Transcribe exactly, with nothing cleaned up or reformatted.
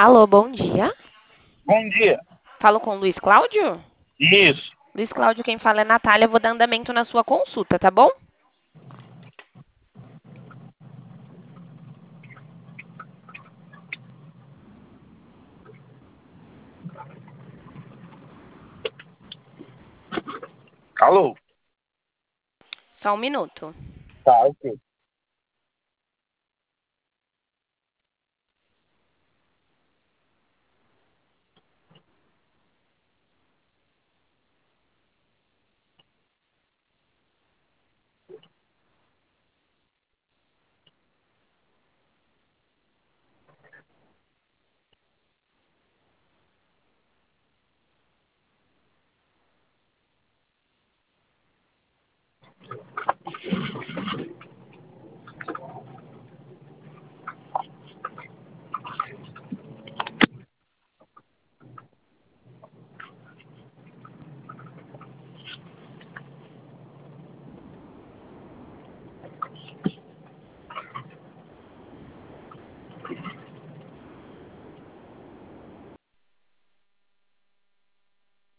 Alô, bom dia. Bom dia. Falo com o Luiz Cláudio? Isso. Luiz Cláudio, quem fala é Natália. Eu vou dar andamento na sua consulta, tá bom? Alô? Só um minuto. Tá, ok.